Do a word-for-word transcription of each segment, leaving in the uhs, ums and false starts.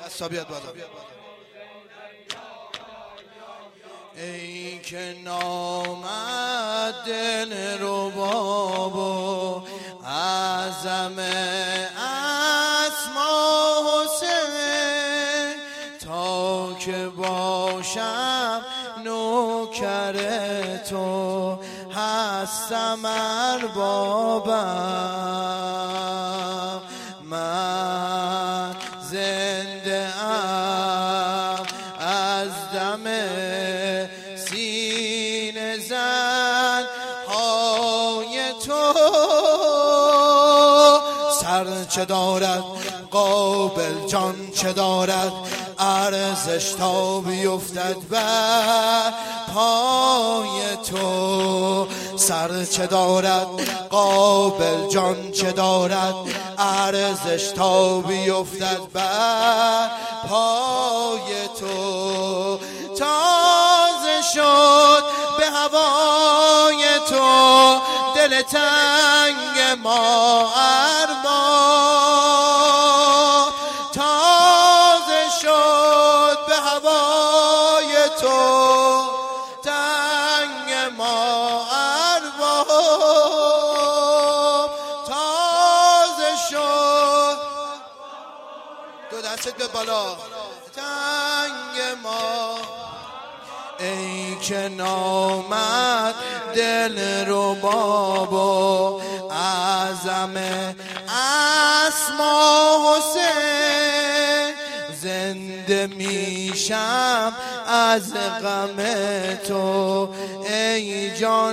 دستا بیاد بالا. ای که نامد دل رو بابا اعظم اسما حسین، تا که باشم نوکر تو هستم اربابم. من زنده ام از دم سینه زن های تو. سر چه دارد قابل جان چه دارد، ارزش تا بیفتد بر پای تو. سر چه دارد قابل جان چه دارد، ارزش تا بیفتد بر پای تو. تازه شد به هوای تو دل تنگ ما ارباب. تازه شد به هوای تو تنگ ما ارباب. تازه شد دو دستت به بالا تنگ ما. ای که نامد دل رو بابا اعظم اسما حسین، زنده میشم از غم تو ای جان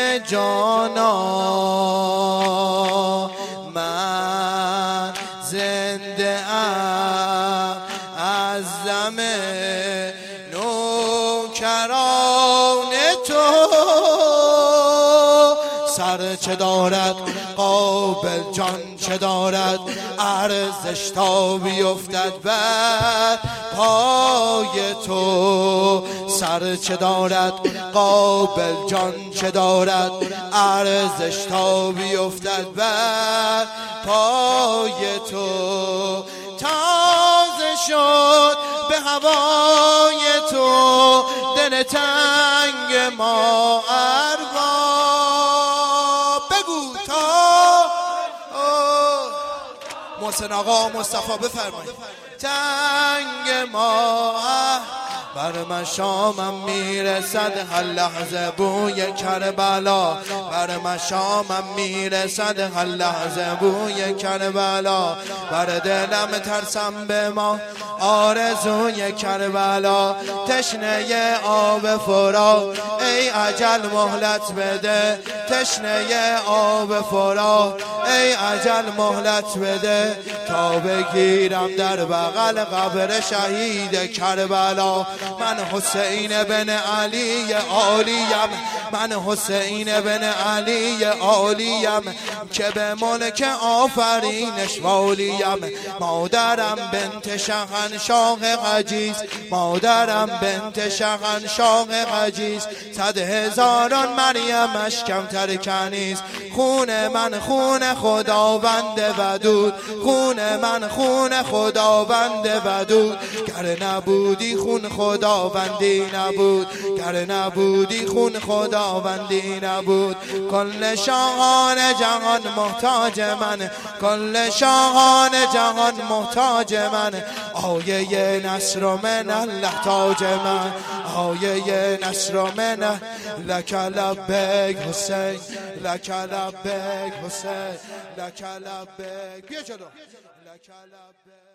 جانا. من زنده ام از غم نوکران تو. سر چه دارد قابل جان چه دارد، ارزش تا بیفتد بر پای تو. سر چه دارد قابل جان چه دارد، ارزش تا بیفتد بر پای تو. تازه شد به هوای تو دل تنگ ما ارباب. بگو تا محسن آقا مصطفی بفرمایید. تنگ ما بر من شامم میرسد هر لحظه بوی کربلا. بر من شامم میرسد هر لحظه بوی کربلا. بر دلم ترسم به ما آرزوی کربلا. تشنه آب فرات ای اجل مهلت بده، تشنه آب فرات ای اجل مهلت بده، تا بگیرم در بغل قبر شهید کربلا. من حسین بن علی عالیم، من حسین بن علی عالیم که به ملک آفرینش والیم. مادرم بنت شاهنشاه عجیز، مادرم بنت شاهنشاه عجیز. صد هزاران مریمش کمتر کنیز. خون من خون خداوند ودود، خون من خون خداوند ودود. گر نبودی خون خداوندی نبود، گر نبودی خون خداوندی نبود. کل شاهان جهان محتاج من، کل شاهان جهان محتاج من. آیه نصر من الله تاج من، آیه نصر من لک لبیک حسین، لک لبیک حسین، لک لبیک. بیا جلو. لک لبیک.